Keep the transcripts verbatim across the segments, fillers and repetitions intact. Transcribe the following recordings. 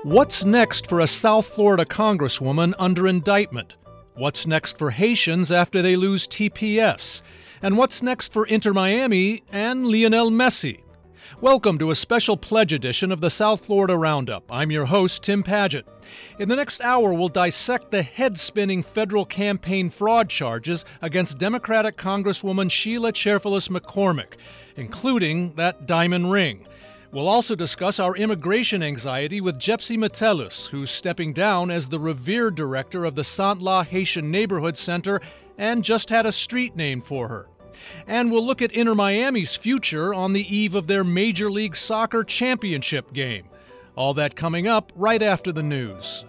What's next for a South Florida congresswoman under indictment? What's next for Haitians after they lose T P S? And what's next for Inter Miami and Lionel Messi? Welcome to a special pledge edition of the South Florida Roundup. I'm your host, Tim Padgett. In the next hour, we'll dissect the head-spinning federal campaign fraud charges against Democratic Congresswoman Sheila Cherfilus McCormick, including that diamond ring. We'll also discuss our immigration anxiety with Jepsy Metellus, who's stepping down as the revered director of the Saint-La Haitian Neighborhood Center and just had a street named for her. And we'll look at Inter Miami's future on the eve of their Major League Soccer championship game. All that coming up right after the news.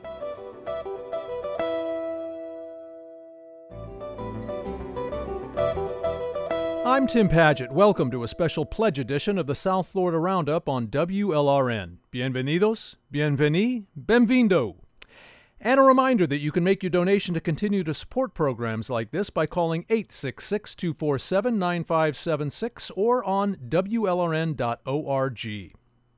I'm Tim Padgett. Welcome to a special pledge edition of the South Florida Roundup on W L R N. Bienvenidos, bienveni, benvindo. And a reminder that you can make your donation to continue to support programs like this by calling eight six six, two four seven, nine five seven six or on W L R N dot org.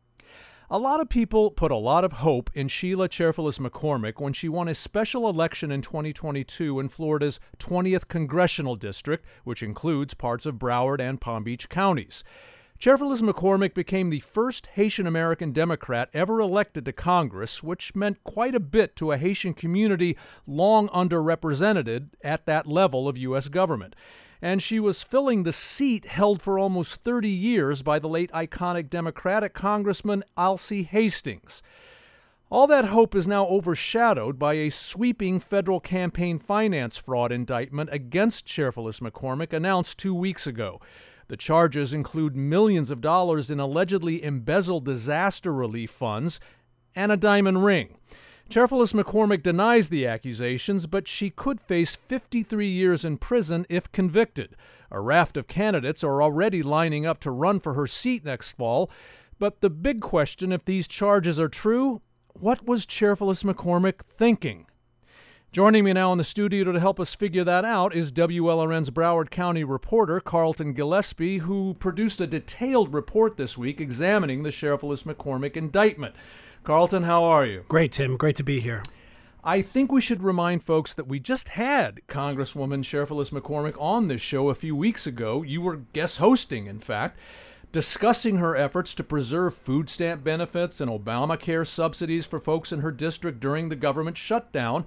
A lot of people put a lot of hope in Sheila Cherfilus McCormick when she won a special election in twenty twenty-two in Florida's twentieth Congressional District, which includes parts of Broward and Palm Beach counties. Cherfilus McCormick became the first Haitian-American Democrat ever elected to Congress, which meant quite a bit to a Haitian community long underrepresented at that level of U S government. And she was filling the seat held for almost thirty years by the late iconic Democratic Congressman Alcee Hastings. All that hope is now overshadowed by a sweeping federal campaign finance fraud indictment against Cherfilus McCormick announced two weeks ago. The charges include millions of dollars in allegedly embezzled disaster relief funds and a diamond ring. Cherfilus McCormick denies the accusations, but she could face fifty-three years in prison if convicted. A raft of candidates are already lining up to run for her seat next fall. But the big question, if these charges are true, what was Cherfilus McCormick thinking? Joining me now in the studio to help us figure that out is W L R N's Broward County reporter, Carlton Gillespie, who produced a detailed report this week examining the Cherfilus McCormick indictment. Carlton, how are you? Great, Tim. Great to be here. I think we should remind folks that we just had Congresswoman Cherfilus McCormick on this show a few weeks ago. You were guest hosting, in fact, discussing her efforts to preserve food stamp benefits and Obamacare subsidies for folks in her district during the government shutdown.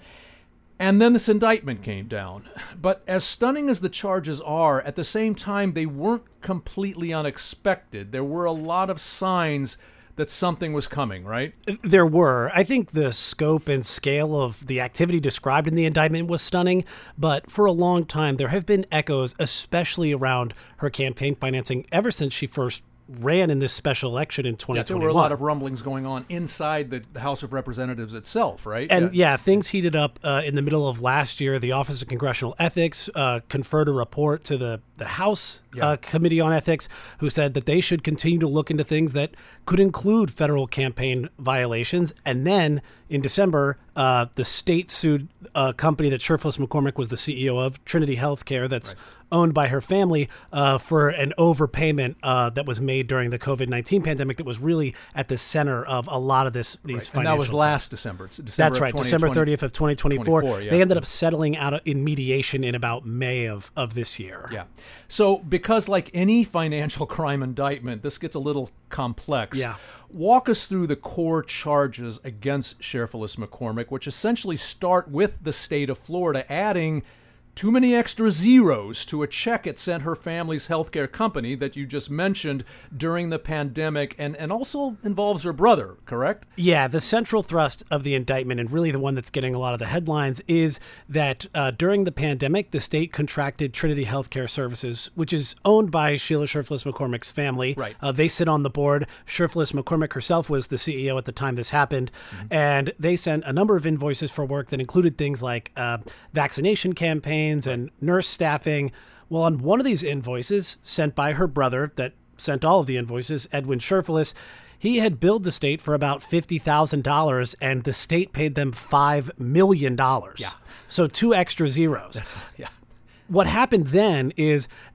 And then this indictment came down. But as stunning as the charges are, at the same time, they weren't completely unexpected. There were a lot of signs that something was coming, right? There were. I think the scope and scale of the activity described in the indictment was stunning, but for a long time, there have been echoes, especially around her campaign financing, ever since she first ran in this special election in twenty twenty-one. Yeah, there were a lot of rumblings going on inside the House of Representatives itself, right? And yeah, yeah things heated up uh, in the middle of last year. The Office of Congressional Ethics uh, conferred a report to the, the House yeah. uh, Committee on Ethics, who said that they should continue to look into things that could include federal campaign violations. And then in December, uh, the state sued a company that Cherfilus McCormick was the C E O of, Trinity Healthcare, that's right. owned by her family, uh, for an overpayment uh, that was made during the covid nineteen pandemic that was really at the center of a lot of this these right. financial. And that was last things. December. December That's right, December thirtieth of twenty twenty-four. Yeah. They ended up settling out in mediation in about May of, of this year. Yeah. So because like any financial crime indictment, this gets a little complex. Yeah. Walk us through the core charges against Cherfilus McCormick, which essentially start with the state of Florida adding too many extra zeros to a check it sent her family's healthcare company that you just mentioned during the pandemic, and, and also involves her brother, correct? Yeah, the central thrust of the indictment, and really the one that's getting a lot of the headlines, is that uh, during the pandemic, the state contracted Trinity Healthcare Services, which is owned by Sheila Cherfilus McCormick's family. Right. Uh, they sit on the board. Cherfilus McCormick herself was the C E O at the time this happened, mm-hmm. and they sent a number of invoices for work that included things like uh, vaccination campaigns and nurse staffing. Well, on one of these invoices sent by her brother that sent all of the invoices, Edwin Cherfilus, he had billed the state for about fifty thousand dollars, and the state paid them five million dollars. Yeah. So two extra zeros. That's, yeah. What happened then is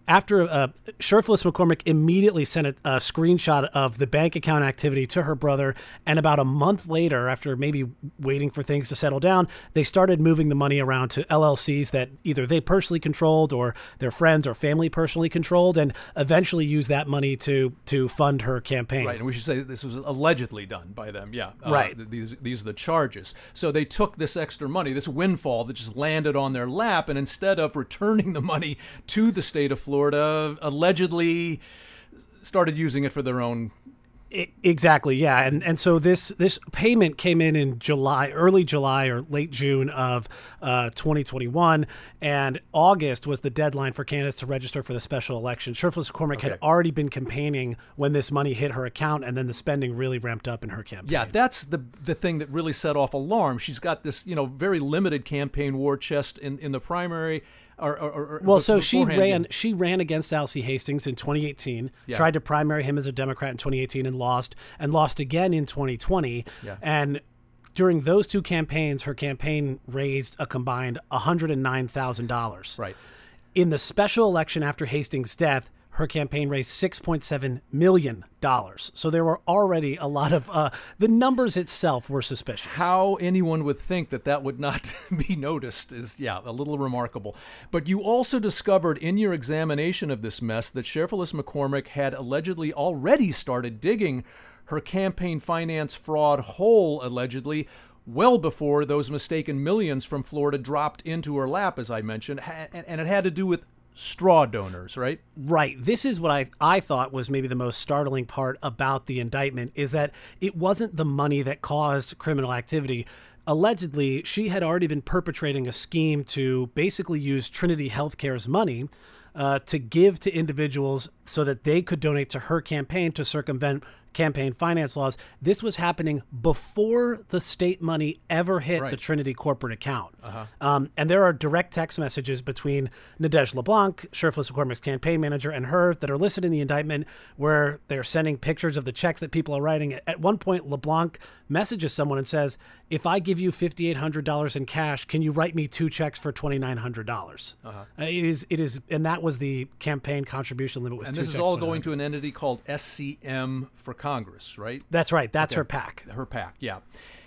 after uh, Sheriff-Less McCormick immediately sent a, a screenshot of the bank account activity to her brother, and about a month later, after maybe waiting for things to settle down, they started moving the money around to L L Cs that either they personally controlled or their friends or family personally controlled, and eventually used that money to to fund her campaign. Right, and we should say this was allegedly done by them. Yeah, uh, right. th- these these are the charges. So they took this extra money, this windfall that just landed on their lap, and instead of returning the money to the state of Florida, allegedly started using it for their own. Exactly, yeah, and and so this this payment came in in July, early July or late June of uh, twenty twenty-one, and August was the deadline for candidates to register for the special election. Sheriff-Less McCormick okay. had already been campaigning when this money hit her account, and then the spending really ramped up in her campaign. Yeah, that's the the thing that really set off alarm. She's got this, you know, very limited campaign war chest in, in the primary. Or, or, or, well, so she ran. She ran against Alcee Hastings in twenty eighteen. Yeah. Tried to primary him as a Democrat in twenty eighteen and lost, and lost again in twenty twenty. Yeah. And during those two campaigns, her campaign raised a combined one hundred nine thousand dollars. Right. In the special election after Hastings' death, her campaign raised six point seven million dollars. So there were already a lot of, uh, the numbers itself were suspicious. How anyone would think that that would not be noticed is, yeah, a little remarkable. But you also discovered in your examination of this mess that Sheriff-Less McCormick had allegedly already started digging her campaign finance fraud hole, allegedly, well before those mistaken millions from Florida dropped into her lap, as I mentioned, and it had to do with straw donors, right? Right. This is what I I thought was maybe the most startling part about the indictment, is that it wasn't the money that caused criminal activity. Allegedly, she had already been perpetrating a scheme to basically use Trinity Healthcare's money uh, to give to individuals so that they could donate to her campaign to circumvent campaign finance laws. This was happening before the state money ever hit right. the Trinity corporate account. Uh-huh. Um, and there are direct text messages between Nadege LeBlanc, Sheriff-Less McCormick's campaign manager, and her that are listed in the indictment, where they're sending pictures of the checks that people are writing. At one point, LeBlanc messages someone and says, if I give you five thousand eight hundred dollars in cash, can you write me two checks for two thousand nine hundred dollars? Uh-huh. Uh, it is, it is, and that was the campaign contribution limit. Was and two this is checks all going to an entity called S C M for Congress, right? That's right. That's okay. her PAC. Her PAC, yeah.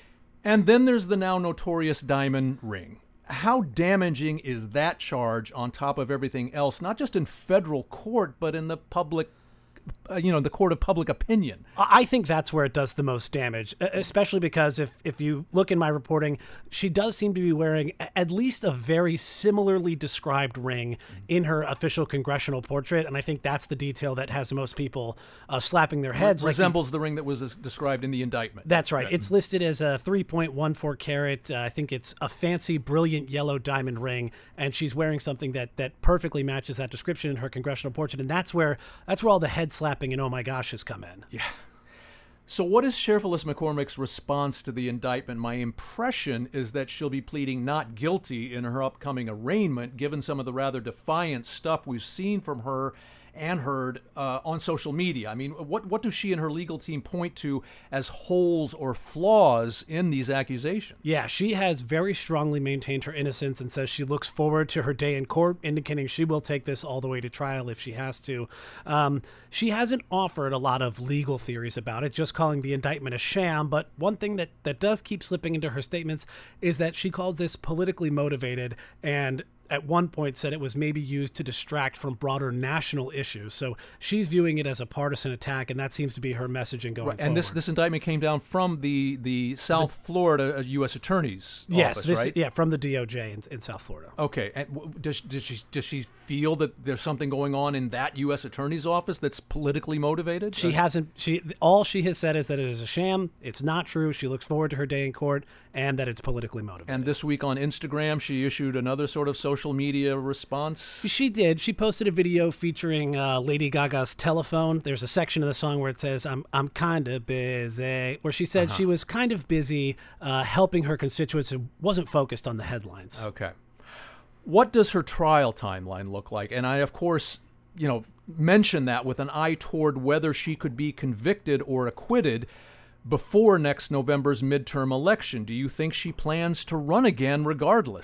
And then there's the now notorious diamond ring. How damaging is that charge on top of everything else, not just in federal court, but in the public, uh, you know, the court of public opinion? I think that's where it does the most damage, especially because if, if you look in my reporting, she does seem to be wearing at least a very similarly described ring in her official congressional portrait. And I think that's the detail that has most people uh, slapping their heads. Re- resembles like, the ring that was described in the indictment. That's right. right. It's listed as a three point one four carat. Uh, I think it's a fancy, brilliant yellow diamond ring. And she's wearing something that, that perfectly matches that description in her congressional portrait. And that's where that's where all the head slapping and oh my gosh has come in. Yeah. So what is Sheriff-Less McCormick's response to the indictment? My impression is that she'll be pleading not guilty in her upcoming arraignment, given some of the rather defiant stuff we've seen from her and heard uh, on social media. I mean, what what does she and her legal team point to as holes or flaws in these accusations? Yeah, she has very strongly maintained her innocence and says she looks forward to her day in court, indicating she will take this all the way to trial if she has to. Um, she hasn't offered a lot of legal theories about it, just calling the indictment a sham. But one thing that, that does keep slipping into her statements is that she calls this politically motivated, and at one point said it was maybe used to distract from broader national issues. So she's viewing it as a partisan attack, and that seems to be her messaging going right. forward. And this this indictment came down from the, the South the, Florida U S Attorney's yes, office, this, right? Yeah, from the D O J in, in South Florida. Okay. And does, does, she, does she feel that there's something going on in that U S Attorney's office that's politically motivated? She uh, hasn't. She All she has said is that it is a sham. It's not true. She looks forward to her day in court, and that it's politically motivated. And this week on Instagram, she issued another sort of social media response. She did. She posted a video featuring uh, Lady Gaga's Telephone. There's a section of the song where it says, I'm I'm kind of busy, where she said uh-huh. she was kind of busy uh, helping her constituents and wasn't focused on the headlines. Okay. What does her trial timeline look like? And I, of course, you know, mention that with an eye toward whether she could be convicted or acquitted before next November's midterm election. Do you think she plans to run again regardless?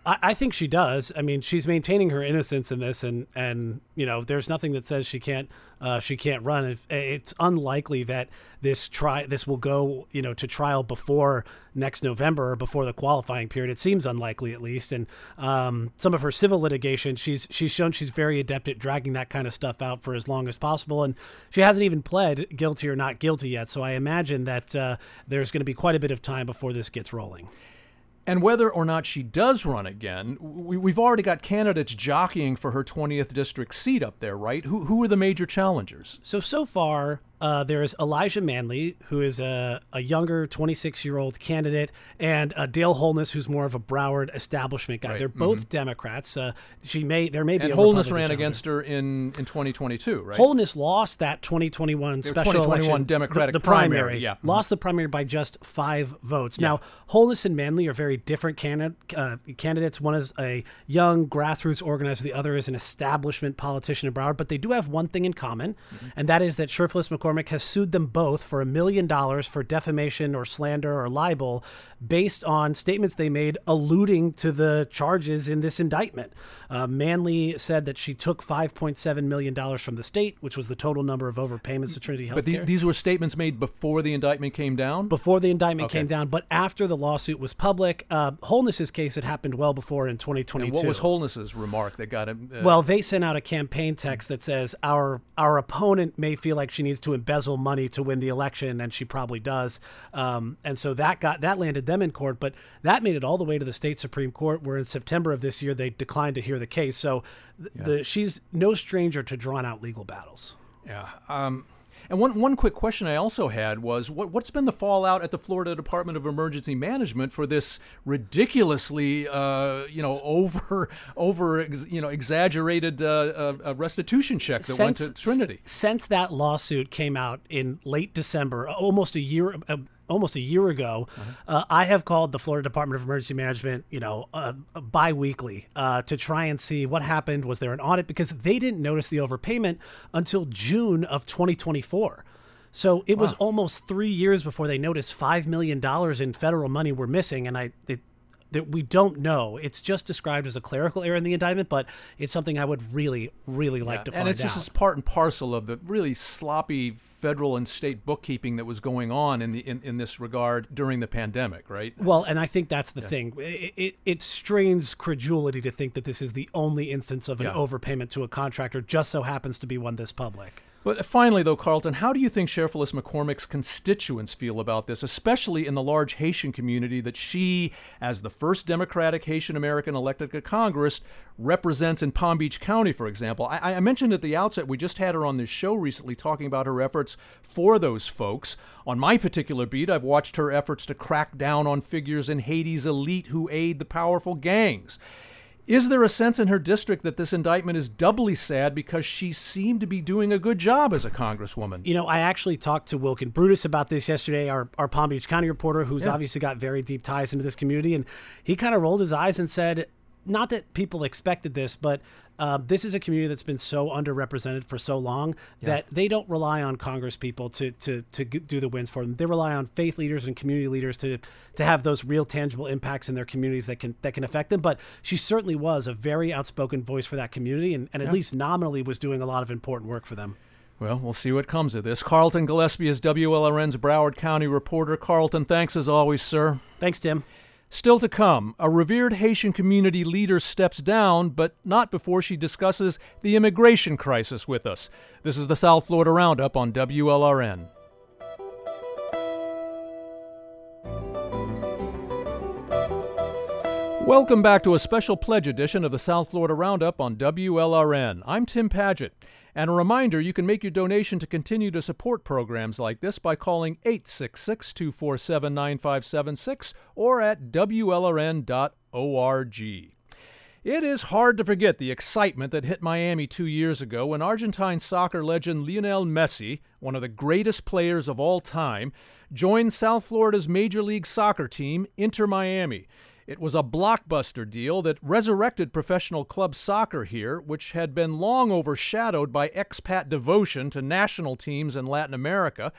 I, I think she does. I mean, she's maintaining her innocence in this, and, and you know, there's nothing that says she can't uh, she can't run. It, it's unlikely that this try this will go you know to trial before next November or before the qualifying period. It seems unlikely, at least. And um, some of her civil litigation, she's she's shown she's very adept at dragging that kind of stuff out for as long as possible. And she hasn't even pled guilty or not guilty yet. So I imagine that uh, there's going to be quite a bit of time before this gets rolling. And whether or not she does run again, we, we've already got candidates jockeying for her twentieth district seat up there, right? Who who are the major challengers? So, so far, uh, there's Elijah Manley, who is a, a younger twenty-six-year-old candidate, and uh, Dale Holness, who's more of a Broward establishment guy. Right. They're both mm-hmm. Democrats. Uh, she may there may be and a Holness Republican ran challenger. against her in, in twenty twenty-two, right? Holness lost that twenty twenty-one Their special twenty twenty-one election, Democratic the, the primary, primary. yeah. Lost the primary by just five votes. Yeah. Now, Holness and Manley are very different candidate, uh, candidates. One is a young grassroots organizer. The other is an establishment politician in Broward. But they do have one thing in common, mm-hmm. and that is that Sheriff McCormick has sued them both for a million dollars for defamation or slander or libel based on statements they made alluding to the charges in this indictment. Uh, Manley said that she took five point seven million dollars from the state, which was the total number of overpayments to Trinity Healthcare. But the, these were statements made before the indictment came down? Before the indictment okay. came down, but after the lawsuit was public. Uh, Holness's case had happened well before in twenty twenty-two. And what was Holness's remark that got him? Uh, well, they sent out a campaign text that says, our our opponent may feel like she needs to embezzle money to win the election, and she probably does. Um, and so that got that landed them in court, but that made it all the way to the state Supreme Court, where in September of this year, they declined to hear the case. So th- yeah. the, she's no stranger to drawn out legal battles. Yeah. Um, and one one quick question I also had was, what, what's been the fallout at the Florida Department of Emergency Management for this ridiculously, uh, you know, over, over, you know, exaggerated uh, uh, restitution check that since, went to Trinity? Since that lawsuit came out in late December, almost a year uh, almost a year ago, uh-huh. uh, I have called the Florida Department of Emergency Management, you know, uh, bi-weekly uh, to try and see what happened. Was there an audit? Because they didn't notice the overpayment until June of twenty twenty-four. So it wow. was almost three years before they noticed five million dollars in federal money were missing. And I, it, that we don't know. It's just described as a clerical error in the indictment, but it's something I would really, really like yeah. to find out. And it's just as part and parcel of the really sloppy federal and state bookkeeping that was going on in the in, in this regard during the pandemic, right? Well, and I think that's the yeah. thing. It, it, it strains credulity to think that this is the only instance of an yeah. overpayment to a contractor, just so happens to be one this public. But finally, though, Carlton, how do you think Sheriff McCormick's constituents feel about this, especially in the large Haitian community that she, as the first Democratic Haitian American elected to Congress, represents in Palm Beach County, for example? I, I mentioned at the outset, we just had her on this show recently talking about her efforts for those folks. On my particular beat, I've watched her efforts to crack down on figures in Haiti's elite who aid the powerful gangs. Is there a sense in her district that this indictment is doubly sad because she seemed to be doing a good job as a congresswoman? You know, I actually talked to Wilkin Brutus about this yesterday, our, our Palm Beach County reporter, who's yeah. obviously got very deep ties into this community. And he kind of rolled his eyes and said, not that people expected this, but uh, this is a community that's been so underrepresented for so long yeah. that they don't rely on Congress people to, to, to do the wins for them. They rely on faith leaders and community leaders to, to have those real tangible impacts in their communities that can, that can affect them. But she certainly was a very outspoken voice for that community, and, and at yeah. least nominally was doing a lot of important work for them. Well, we'll see what comes of this. Carlton Gillespie is W L R N's Broward County reporter. Carlton, thanks as always, sir. Thanks, Tim. Still to come, a revered Haitian community leader steps down, but not before she discusses the immigration crisis with us. This is the South Florida Roundup on W L R N. Welcome back to a special pledge edition of the South Florida Roundup on W L R N. I'm Tim Paget. And a reminder, you can make your donation to continue to support programs like this by calling eight six six, two four seven, nine five seven six or at W L R N dot org. It is hard to forget the excitement that hit Miami two years ago when Argentine soccer legend Lionel Messi, one of the greatest players of all time, joined South Florida's Major League Soccer team, Inter Miami. It was a blockbuster deal that resurrected professional club soccer here, which had been long overshadowed by expat devotion to national teams in Latin America.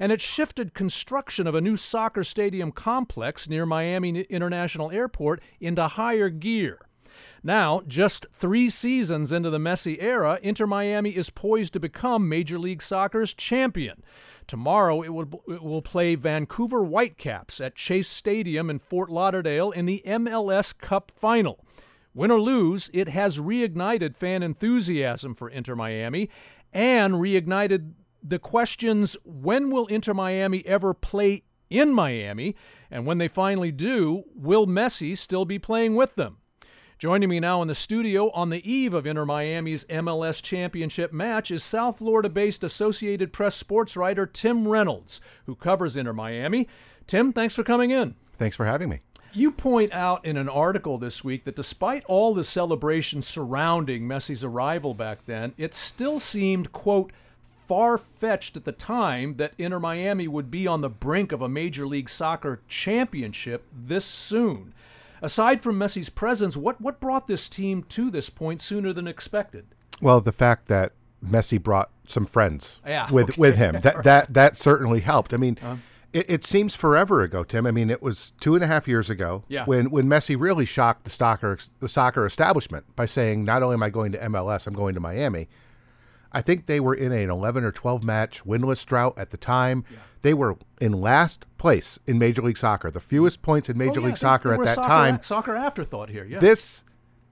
and it shifted construction of a new soccer stadium complex near Miami International Airport into higher gear. Now, just three seasons into the Messi era, Inter Miami is poised to become Major League Soccer's champion. Tomorrow, it will, it will play Vancouver Whitecaps at Chase Stadium in Fort Lauderdale in the M L S Cup Final. Win or lose, it has reignited fan enthusiasm for Inter Miami and reignited the questions, when will Inter Miami ever play in Miami? And when they finally do, will Messi still be playing with them? Joining me now in the studio on the eve of Inter Miami's M L S Championship match is South Florida-based Associated Press sports writer Tim Reynolds, who covers Inter Miami. Tim, thanks for coming in. Thanks for having me. You point out in an article this week that despite all the celebration surrounding Messi's arrival back then, it still seemed, quote, far-fetched at the time that Inter Miami would be on the brink of a Major League Soccer championship this soon. Aside from Messi's presence, what, what brought this team to this point sooner than expected? Well, the fact that Messi brought some friends yeah, with okay. with him, that that that certainly helped. I mean, uh, it, it seems forever ago, Tim. I mean, it was two and a half years ago yeah. when when Messi really shocked the soccer the soccer establishment by saying, "Not only am I going to M L S, I'm going to Miami." I think they were in an eleven or twelve match winless drought at the time. Yeah. They were in last place in Major League Soccer, the fewest points in Major oh, yeah, League Soccer at that soccer, time. Soccer afterthought here, yeah. This,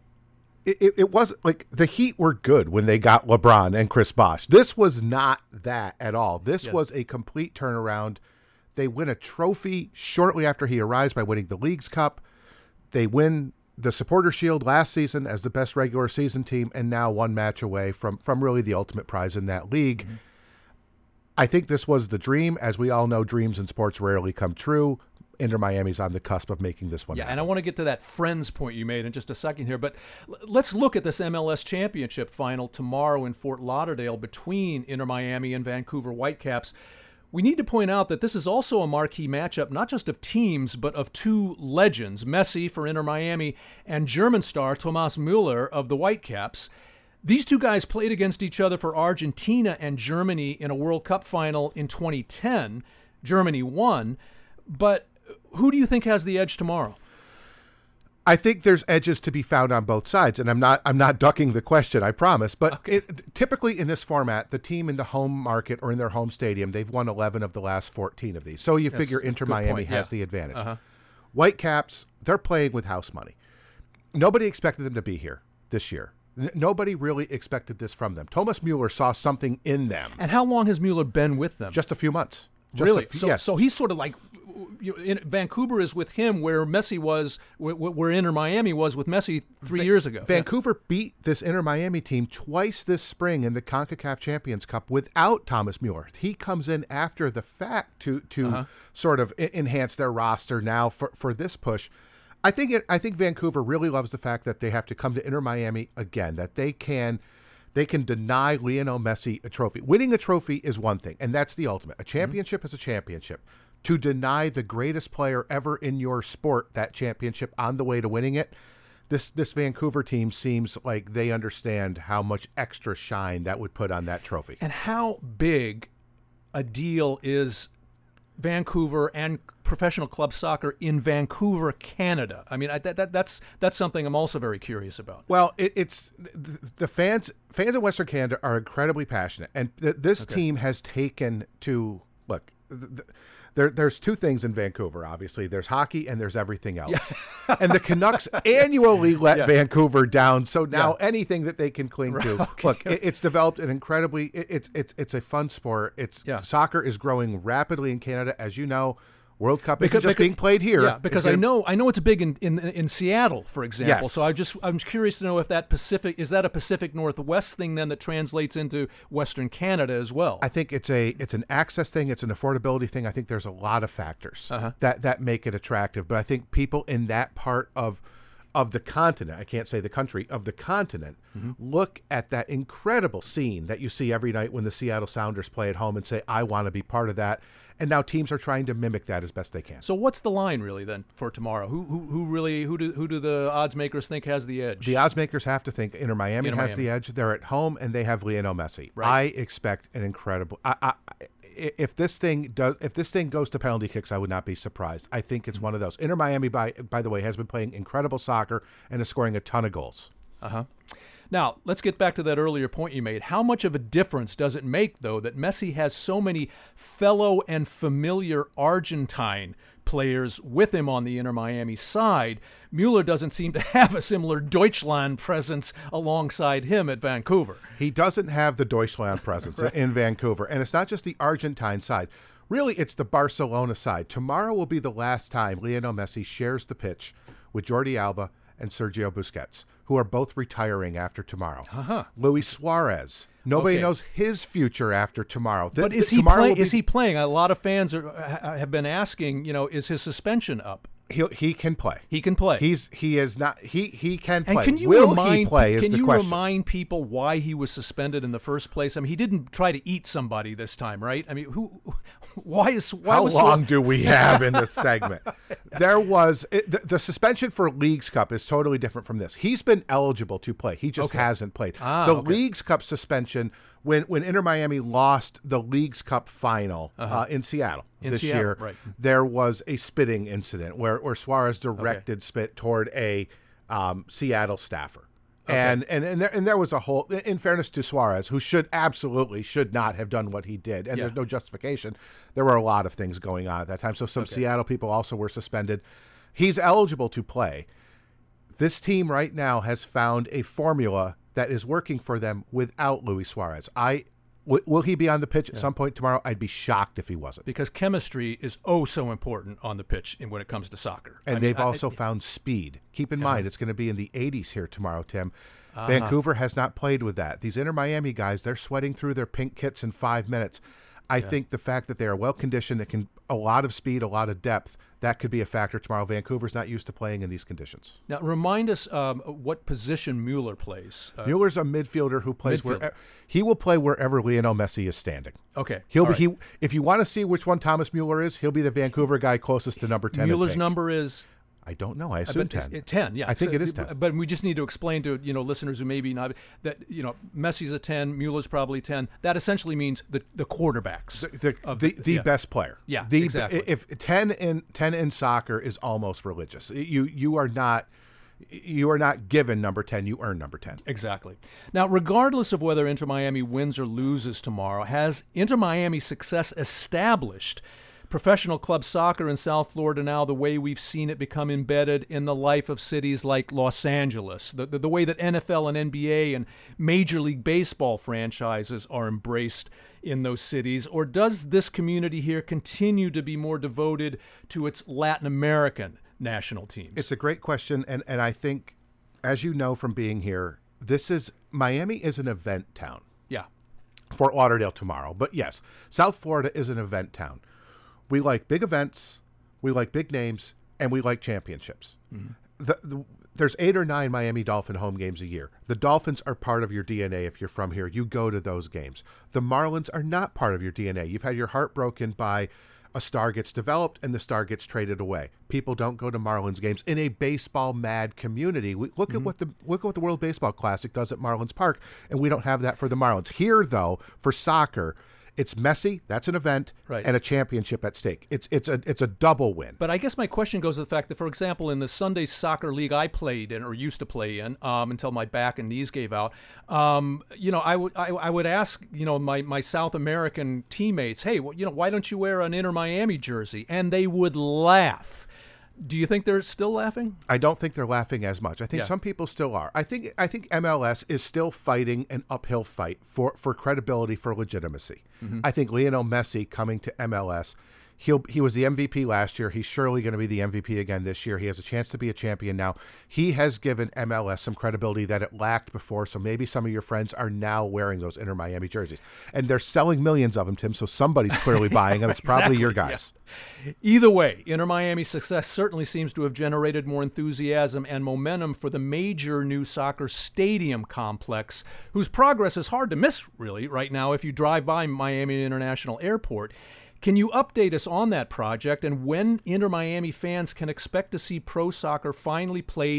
it, it wasn't like the Heat were good when they got LeBron and Chris Bosh. This was not that at all. This yeah. was a complete turnaround. They win a trophy shortly after he arrives by winning the League's Cup. They win the Supporter Shield last season as the best regular season team, and now one match away from, from really the ultimate prize in that league. Mm-hmm. I think this was the dream. As we all know, dreams in sports rarely come true. Inter Miami's on the cusp of making this one Yeah, happen. And I want to get to that friends point you made in just a second here, but l- let's look at this M L S Championship final tomorrow in Fort Lauderdale between Inter Miami and Vancouver Whitecaps. We need to point out that this is also a marquee matchup, not just of teams, but of two legends, Messi for Inter Miami and German star Thomas Müller of the Whitecaps. These two guys played against each other for Argentina and Germany in a World Cup final in twenty ten. Germany won, but who do you think has the edge tomorrow? I think there's edges to be found on both sides, and I'm not I'm not ducking the question, I promise. But okay. it, typically in this format, the team in the home market or in their home stadium, they've won eleven of the last fourteen of these. So you That's figure Inter Miami point. has yeah. the advantage. Uh-huh. Whitecaps, they're playing with house money. Nobody expected them to be here this year. N- nobody really expected this from them. Thomas Müller saw something in them. And how long has Müller been with them? Just a few months. Just really? A few, so, yes. so he's sort of like, you know, in, Vancouver is with him where Messi was, where, where Inter Miami was with Messi three Va- years ago. Vancouver yeah. beat this Inter Miami team twice this spring in the CONCACAF Champions Cup without Thomas Müller. He comes in after the fact to to uh-huh. sort of I- enhance their roster now for, for this push. I think it, I think Vancouver really loves the fact that they have to come to Inter Miami again, that they can they can deny Lionel Messi a trophy. Winning a trophy is one thing, and that's the ultimate. A championship mm-hmm. is a championship. To deny the greatest player ever in your sport that championship on the way to winning it, this this Vancouver team seems like they understand how much extra shine that would put on that trophy. And how big a deal is Vancouver and professional club soccer in Vancouver, Canada? I mean, I, that, that that's that's something I'm also very curious about. Well, it, it's the, the fans fans in Western Canada are incredibly passionate, and th- this okay. team has taken to look. Th- th- There, there's two things in Vancouver, obviously. There's hockey and there's everything else. Yeah. And the Canucks annually let yeah. Vancouver down, so now yeah. anything that they can cling to. Okay. Look, it, it's developed an incredibly it, – it's it's it's a fun sport. It's yeah. Soccer is growing rapidly in Canada. As you know, World Cup because, isn't just because, being played here. Yeah, because gonna, I know I know it's big in, in in Seattle, for example. Yes. So I just I'm curious to know if that Pacific is that a Pacific Northwest thing then that translates into Western Canada as well. I think it's a it's an access thing, it's an affordability thing. I think there's a lot of factors uh-huh. that that make it attractive. But I think people in that part of of the continent, I can't say the country, of the continent, mm-hmm. look at that incredible scene that you see every night when the Seattle Sounders play at home and say, I want to be part of that. And now teams are trying to mimic that as best they can. So what's the line really then for tomorrow? Who who, who really who do who do the odds makers think has the edge? The odds makers have to think Inter Miami Inter has Miami. the edge. They're at home and they have Lionel Messi. Right. I expect an incredible. I, I, i- if this thing does, if this thing goes to penalty kicks, I would not be surprised. I think it's one of those. Inter Miami, by by the way, has been playing incredible soccer and is scoring a ton of goals. Uh-huh. Now, let's get back to that earlier point you made. How much of a difference does it make, though, that Messi has so many fellow and familiar Argentine players with him on the Inter Miami side? Mueller doesn't seem to have a similar Deutschland presence alongside him at Vancouver. He doesn't have the Deutschland presence Right. in Vancouver. And it's not just the Argentine side. Really, it's the Barcelona side. Tomorrow will be the last time Lionel Messi shares the pitch with Jordi Alba and Sergio Busquets, who are both retiring after tomorrow. Uh-huh. Luis Suarez. Nobody Okay. knows his future after tomorrow. Th- But is th- he tomorrow play, will be- is he playing? A lot of fans are, ha- have been asking, you know, is his suspension up? He he can play. He can play. He's he is not he he can play. And can you Will remind he play? Is can the you question. remind people why he was suspended in the first place? I mean, he didn't try to eat somebody this time, right? I mean, who? Why is why How was long Suarez- do we have in this segment? There was it, the, the suspension for Leagues Cup is totally different from this. He's been eligible to play. He just Okay. hasn't played. Ah, the okay. Leagues Cup suspension when when Inter Miami lost the Leagues Cup final uh, in Seattle In this Seattle, year, right. there was a spitting incident where where Suarez directed spit toward a um, Seattle staffer. And and and there, and there was a whole. In fairness to Suarez, who should absolutely should not have done what he did, and Yeah. there's no justification. There were a lot of things going on at that time. So some Seattle people also were suspended. He's eligible to play. This team right now has found a formula that is working for them without Luis Suarez. I w- will he be on the pitch at some point tomorrow? I'd be shocked if he wasn't. Because chemistry is oh so important on the pitch in when it comes to soccer. And I mean, they've I- also found speed. Keep in mind, it's going to be in the eighties here tomorrow, Tim. Vancouver has not played with that. These Inter Miami guys, they're sweating through their pink kits in five minutes. I think the fact that they are well conditioned, that can a lot of speed, a lot of depth, that could be a factor tomorrow. Vancouver's not used to playing in these conditions. Now, remind us um, what position Mueller plays. Uh, Mueller's a midfielder who plays Midfielder. where he will play wherever Lionel Messi is standing. okay. He'll all be right. he if you want to see which one Thomas Mueller is, he'll be the Vancouver guy closest to number ten. in Mueller's pink. number is I don't know. I assume but it's- ten. it- ten, yeah. I think So- it is ten. But we just need to explain to you know listeners who maybe not that you know Messi's a ten, Mueller's probably ten. That essentially means the the quarterbacks. the of the, the yeah. best player. Yeah, the, exactly. If ten in ten in soccer is almost religious. You you are not you are not given number ten. You earn number ten. Exactly. Now, regardless of whether Inter Miami wins or loses tomorrow, has Inter Miami's success established professional club soccer in South Florida now the way we've seen it become embedded in the life of cities like Los Angeles, the, the, the way that N F L and N B A and Major League Baseball franchises are embraced in those cities? Or does this community here continue to be more devoted to its Latin American national teams? It's a great question, and and I think, as you know from being here, this is Miami is an event town. yeah. Fort Lauderdale tomorrow, but yes, South Florida is an event town. We like big events, we like big names, and we like championships. Mm-hmm. The, the, there's eight or nine Miami Dolphin home games a year. The Dolphins are part of your D N A if you're from here. You go to those games. The Marlins are not part of your D N A. You've had your heart broken by a star gets developed and the star gets traded away. People don't go to Marlins games in a baseball mad community. We, look Mm-hmm. at what the look at what the World Baseball Classic does at Marlins Park, and we don't have that for the Marlins. Here, though, for soccer, it's Messi, that's an event, Right. and a championship at stake. It's it's a it's a double win. But I guess my question goes to the fact that, for example, in the Sunday soccer league I played in or used to play in um, until my back and knees gave out, um, you know, I would I, I would ask, you know, my, my South American teammates, hey, well, you know, why don't you wear an Inter Miami jersey? And they would laugh. Do you think they're still laughing? I don't think they're laughing as much. I think Yeah. some people still are. I think I think M L S is still fighting an uphill fight for, for credibility, for legitimacy. Mm-hmm. I think Lionel Messi coming to M L S, he'll he was the M V P last year. He's surely going to be the M V P again this year. He has a chance to be a champion now. He has given M L S some credibility that it lacked before. So maybe some of your friends are now wearing those Inter Miami jerseys, and they're selling millions of them, Tim. So somebody's clearly buying them. It's probably your Exactly, guys. yeah. Either way, Inter Miami's success certainly seems to have generated more enthusiasm and momentum for the major new soccer stadium complex, whose progress is hard to miss, really, right now if you drive by Miami International Airport. Can you update us on that project and when Inter Miami fans can expect to see pro soccer finally played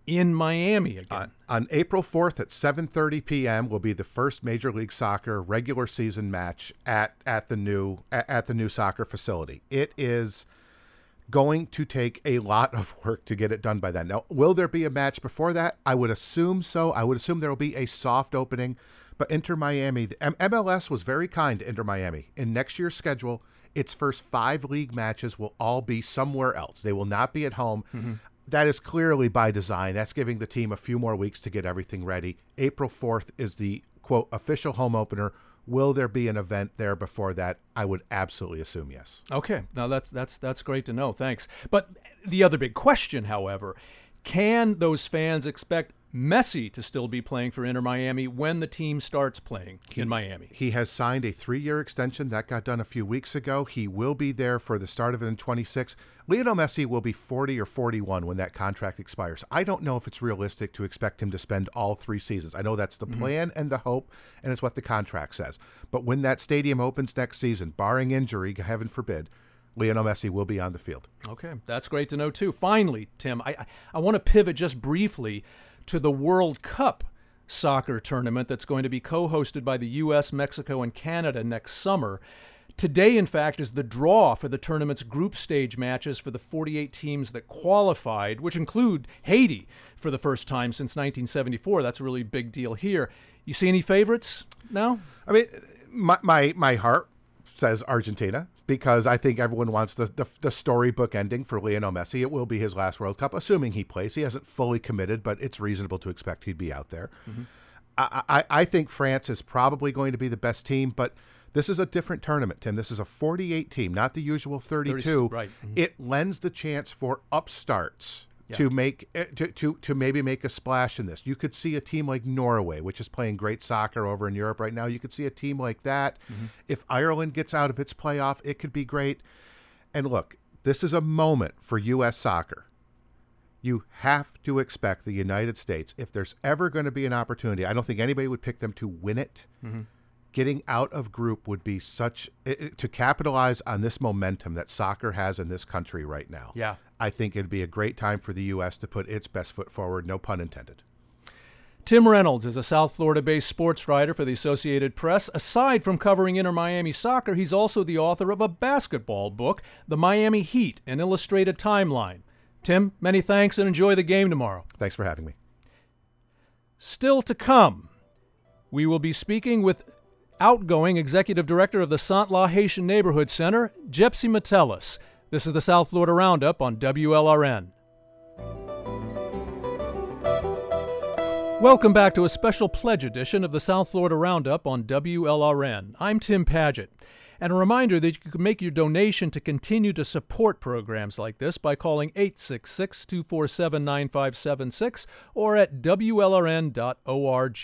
in Miami again. On, on April fourth at seven thirty p.m. will be the first Major League Soccer regular season match at, at the new at, at the new soccer facility. It is going to take a lot of work to get it done by then. Now, will there be a match before that? I would assume so. I would assume there will be a soft opening, but Inter Miami, the M- MLS was very kind to Inter Miami. In next year's schedule, its first five league matches will all be somewhere else. They will not be at home. Mm-hmm. That is clearly by design. That's giving the team a few more weeks to get everything ready. April fourth is the, quote, official home opener. Will there be an event there before that? I would absolutely assume yes. Okay. Now, that's that's that's great to know. Thanks. But the other big question, however, can those fans expect Messi to still be playing for Inter Miami when the team starts playing he, in Miami? He has signed a three-year extension. That got done a few weeks ago. He will be there for the start of it in twenty-six. Lionel Messi will be forty or forty-one when that contract expires. I don't know if it's realistic to expect him to spend all three seasons. I know that's the mm-hmm. plan and the hope, and it's what the contract says. But when that stadium opens next season, barring injury, heaven forbid, Lionel Messi will be on the field. Okay, that's great to know, too. Finally, Tim, I, I, I want to pivot just briefly to the World Cup soccer tournament that's going to be co-hosted by the U S, Mexico, and Canada next summer. Today, in fact, is the draw for the tournament's group stage matches for the forty-eight teams that qualified, which include Haiti for the first time since nineteen seventy-four. That's a really big deal here. You see any favorites now? I mean, my my, my heart says Argentina, because I think everyone wants the, the the storybook ending for Lionel Messi. It will be his last World Cup, assuming he plays. He hasn't fully committed, but it's reasonable to expect he'd be out there. Mm-hmm. I, I, I think France is probably going to be the best team, but this is a different tournament, Tim. This is a forty-eight team, not the usual thirty-two. thirty, right. Mm-hmm. It lends the chance for upstarts yeah. to make to, to to maybe make a splash in this. You could see a team like Norway, which is playing great soccer over in Europe right now. You could see a team like that. Mm-hmm. If Ireland gets out of its playoff, it could be great. And look, this is a moment for U S soccer. You have to expect the United States, if there's ever going to be an opportunity, I don't think anybody would pick them to win it. Mm-hmm. Getting out of group would be such it, to capitalize on this momentum that soccer has in this country right now. Yeah. I think it'd be a great time for the U S to put its best foot forward, no pun intended. Tim Reynolds is a South Florida-based sports writer for the Associated Press. Aside from covering Inter Miami soccer, he's also the author of a basketball book, The Miami Heat, an illustrated timeline. Tim, many thanks and enjoy the game tomorrow. Thanks for having me. Still to come, we will be speaking with outgoing Executive Director of the Saint-La Haitian Neighborhood Center, Gypsy Metellus. This is the South Florida Roundup on W L R N. Welcome back to a special pledge edition of the South Florida Roundup on W L R N. I'm Tim Paget. And a reminder that you can make your donation to continue to support programs like this by calling eight six six, two four seven, nine five seven six or at W L R N dot org.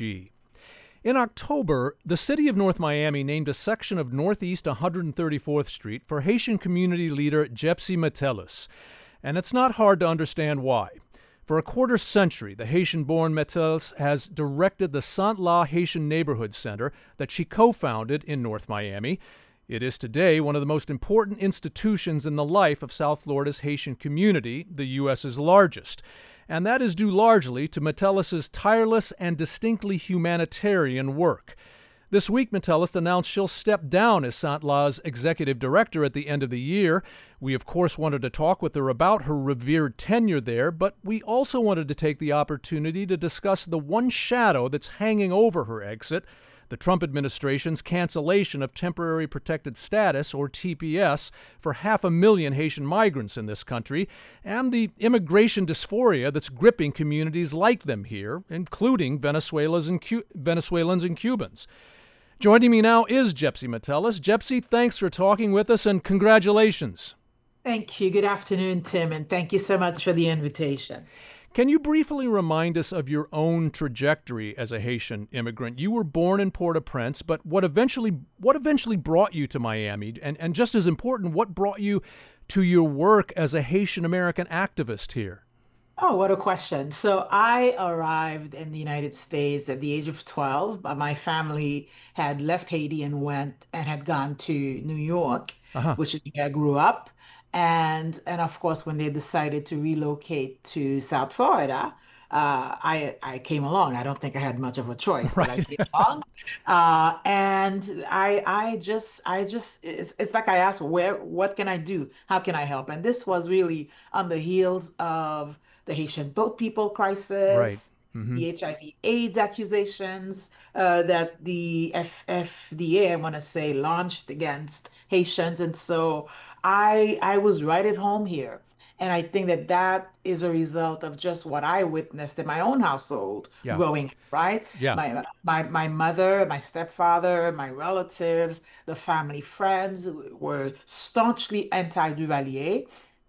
In October, the city of North Miami named a section of Northeast one hundred thirty-fourth Street for Haitian community leader Gypsy Metellus. And it's not hard to understand why. For a quarter century, the Haitian-born Metellus has directed the Saint-La Haitian Neighborhood Center that she co-founded in North Miami. It is today one of the most important institutions in the life of South Florida's Haitian community, the U S's largest. And that is due largely to Metellus's tireless and distinctly humanitarian work. This week, Metellus announced she'll step down as Saint-La's executive director at the end of the year. We, of course, wanted to talk with her about her revered tenure there, but we also wanted to take the opportunity to discuss the one shadow that's hanging over her exit, the Trump administration's cancellation of temporary protected status, or T P S, for half a million Haitian migrants in this country, and the immigration dysphoria that's gripping communities like them here, including Venezuelans and, Cu- Venezuelans and Cubans. Joining me now is Gypsy Metellus. Gypsy, thanks for talking with us, and congratulations. Thank you. Good afternoon, Tim, and thank you so much for the invitation. Can you briefly remind us of your own trajectory as a Haitian immigrant? You were born in Port-au-Prince, but what eventually what eventually brought you to Miami? And, and just as important, what brought you to your work as a Haitian-American activist here? Oh, what a question. So I arrived in the United States at the age of twelve. My family had left Haiti and went and had gone to New York, uh-huh. which is where I grew up. And, and of course, when they decided to relocate to South Florida, uh, I I came along. I don't think I had much of a choice, but I Right. came along, uh, and I I just I just it's, it's like I asked, where what can I do? How can I help? And this was really on the heels of the Haitian boat people Right. crisis, Hmm. the H I V AIDS accusations uh, that the F FDA, I want to say, launched against Haitians, and so I I was right at home here. And I think that that is a result of just what I witnessed in my own household Yeah. growing up, right? Yeah. My my my mother, my stepfather, my relatives, the family friends were staunchly anti-Duvalier.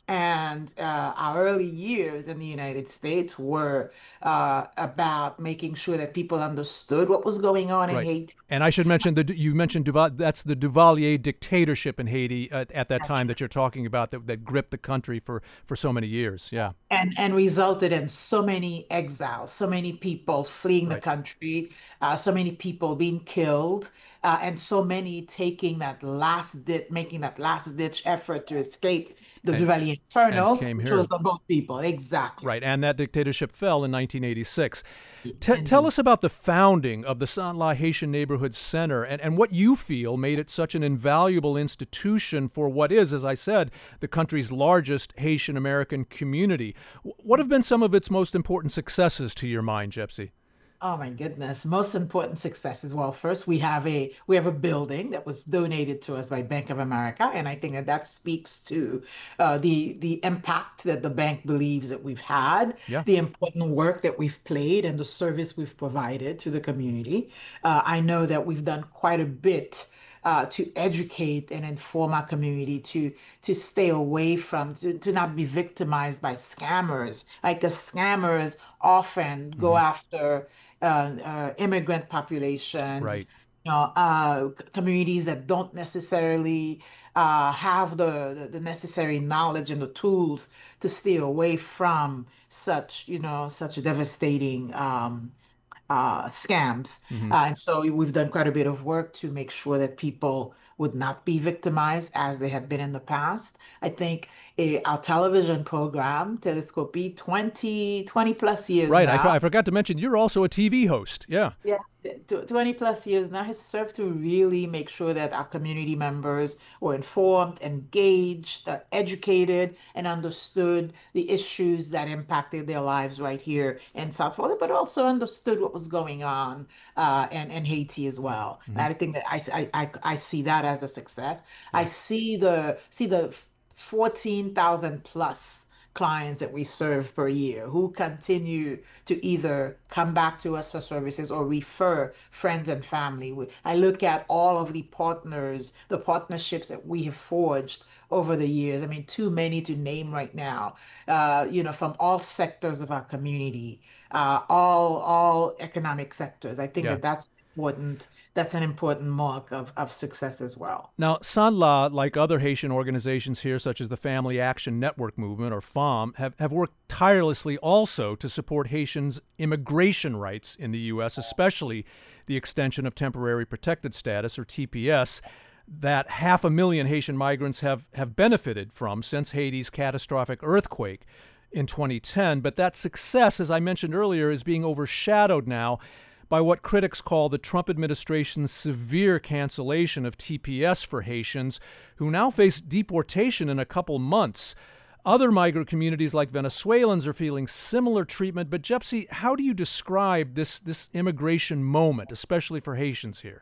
And uh, our early years in the United States were uh, about making sure that people understood what was going on in Right. Haiti. And I should mention that you mentioned Duval, that's the Duvalier dictatorship in Haiti at, at that time that you're talking about that, that gripped the country for, for so many years. Yeah. and and resulted in so many exiles, so many people fleeing the Right. country, uh, so many people being killed, uh, and so many taking that last ditch, making that last ditch effort to escape the And, Duvalier and Inferno, came which here. was on both people. Exactly. Right. And that dictatorship fell in nineteen eighty-six. T- tell Indeed. us about the founding of the Saint-La Haitian Neighborhood Center and, and what you feel made it such an invaluable institution for what is, as I said, the country's largest Haitian American community. W- What have been some of its most important successes to your mind, Gypsy? Oh my goodness. Most important successes. Well, first we have a we have a building that was donated to us by Bank of America, and I think that that speaks to uh, the the impact that the bank believes that we've had, Yeah. the important work that we've played, and the service we've provided to the community. Uh, I know that we've done quite a bit uh, to educate and inform our community to to stay away from to, to not be victimized by scammers. Like the scammers often go Hmm. after uh, uh, immigrant populations, Right. you know, uh, c- communities that don't necessarily uh, have the, the the necessary knowledge and the tools to stay away from such, you know, such devastating um, uh, scams. Hmm. Uh, and so we've done quite a bit of work to make sure that people would not be victimized as they have been in the past. I think eh, our television program, Telescopy, twenty twenty plus years Right. I, f- now. I forgot to mention you're also a T V host. Yeah. Yeah, tw- twenty plus years now has served to really make sure that our community members were informed, engaged, uh, educated, and understood the issues that impacted their lives right here in South Florida, but also understood what was going on uh, in, in Haiti as well. And Hmm. I think that I, I, I, I see that as a success. I Yeah. see the see the fourteen thousand plus clients that we serve per year who continue to either come back to us for services or refer friends and family. We- I look at all of the partners, the partnerships that we have forged over the years. I mean, too many to name right now. Uh, you know, from all sectors of our community, uh, all all economic sectors. I think Yeah. that that's important. That's an important mark of of success as well. Now, Sanla, like other Haitian organizations here, such as the Family Action Network Movement, or FAM, have, have worked tirelessly also to support Haitians' immigration rights in the U S, especially the extension of temporary protected status, or T P S, that half a million Haitian migrants have, have benefited from since Haiti's catastrophic earthquake in twenty ten. But that success, as I mentioned earlier, is being overshadowed now by what critics call the Trump administration's severe cancellation of T P S for Haitians, who now face deportation in a couple months. Other migrant communities like Venezuelans are feeling similar treatment. But Gypsy, how do you describe this, this immigration moment, especially for Haitians here?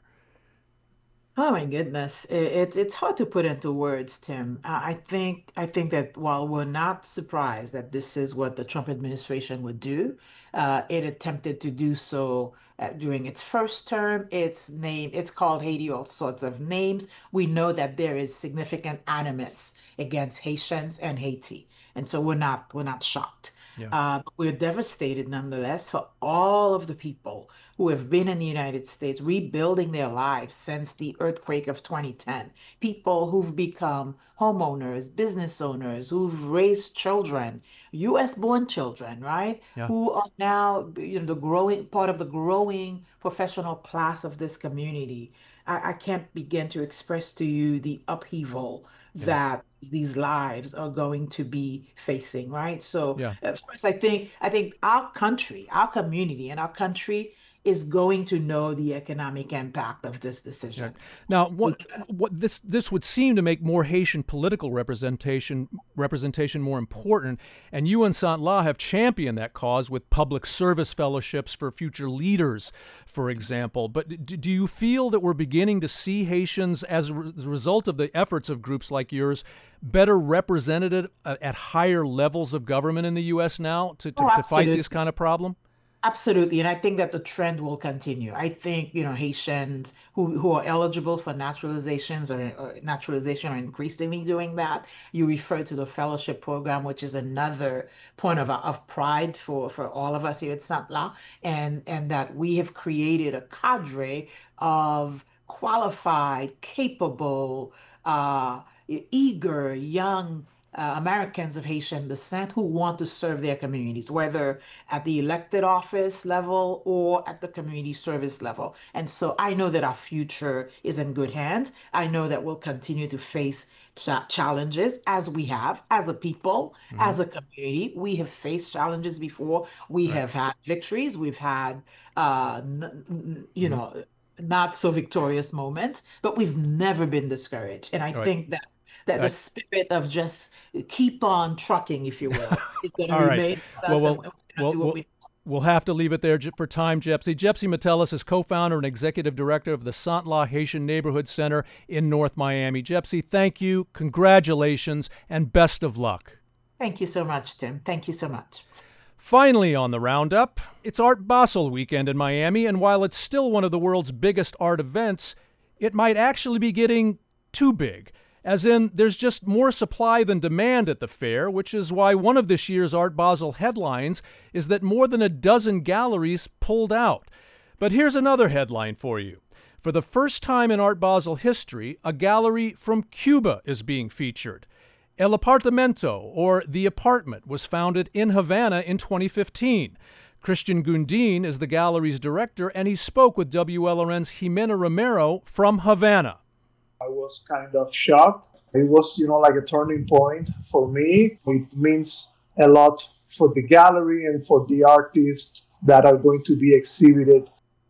Oh my goodness, it, it's it's hard to put into words, Tim. I I think I think that while we're not surprised that this is what the Trump administration would do, uh, it attempted to do so uh, during its first term. It's name it's called Haiti all sorts of names. We know that there is significant animus against Haitians and Haiti, and so we're not we're not shocked. Yeah. Uh, but we're devastated nonetheless for all of the people who have been in the United States rebuilding their lives since the earthquake of twenty ten. People who've become homeowners, business owners, who've raised children, U S born children, right? Yeah. Who are now, you know, the growing part of the growing professional class of this community. I, I can't begin to express to you the upheaval yeah. that these lives are going to be facing, right? So, yeah. of course, I think I think our country, our community, and our country is going to know the economic impact of this decision. Yeah. Now, what what this this would seem to make more Haitian political representation representation more important, and you and Sant-La have championed that cause with public service fellowships for future leaders, for example. But do you feel that we're beginning to see Haitians, as a result of the efforts of groups like yours, better represented at higher levels of government in the U S now to, to, oh, to fight this kind of problem? Absolutely, and I think that the trend will continue. I think, you know, Haitians who, who are eligible for naturalizations or, or naturalization are increasingly doing that. You refer to the fellowship program, which is another point of, of pride for, for all of us here at Sant-La, and, and that we have created a cadre of qualified, capable, uh, eager, young Uh, Americans of Haitian descent who want to serve their communities, whether at the elected office level or at the community service level. And so I know that our future is in good hands. I know that we'll continue to face ch- challenges as we have, as a people, mm-hmm. as a community. We have faced challenges before. We right. have had victories. We've had, uh, n- n- you mm-hmm. know, not so victorious moments, but we've never been discouraged. And I right. think that that the spirit of just keep on trucking, if you will, is going to remain. Right. Well, well, well, we'll, we we'll have to leave it there for time, Gypsy. Gypsy Metellus is co-founder and executive director of the Sant-La Haitian Neighborhood Center in North Miami. Gypsy, thank you, congratulations, and best of luck. Thank you so much, Tim. Thank you so much. Finally on the roundup, it's Art Basel weekend in Miami, and while it's still one of the world's biggest art events, it might actually be getting too big. As in, there's just more supply than demand at the fair, which is why one of this year's Art Basel headlines is that more than a dozen galleries pulled out. But here's another headline for you. For the first time in Art Basel history, a gallery from Cuba is being featured. El Apartamento, or The Apartment, was founded in Havana in twenty fifteen. Christian Gundin is the gallery's director, and he spoke with W L R N's Jimena Romero from Havana. I was kind of shocked. It was, you know, like a turning point for me. It means a lot for the gallery and for the artists that are going to be exhibited.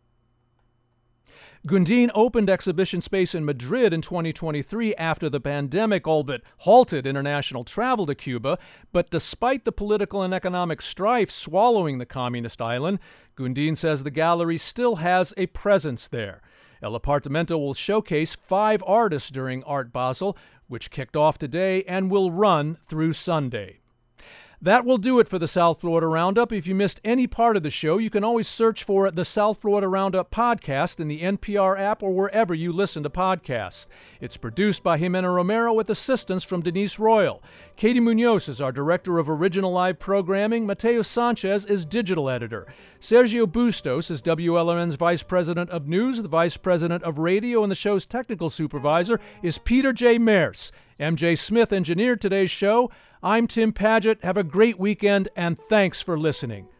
Gundin opened exhibition space in Madrid in twenty twenty-three after the pandemic all but halted international travel to Cuba. But despite the political and economic strife swallowing the communist island, Gundin says the gallery still has a presence there. El Apartamento will showcase five artists during Art Basel, which kicked off today and will run through Sunday. That will do it for the South Florida Roundup. If you missed any part of the show, you can always search for the South Florida Roundup podcast in the N P R app or wherever you listen to podcasts. It's produced by Jimena Romero with assistance from Denise Royal. Katie Munoz is our director of original live programming. Mateo Sanchez is digital editor. Sergio Bustos is W L R N's vice president of news. The vice president of radio and the show's technical supervisor is Peter J. Mears. M J Smith engineered today's show. I'm Tim Padgett. Have a great weekend, and thanks for listening.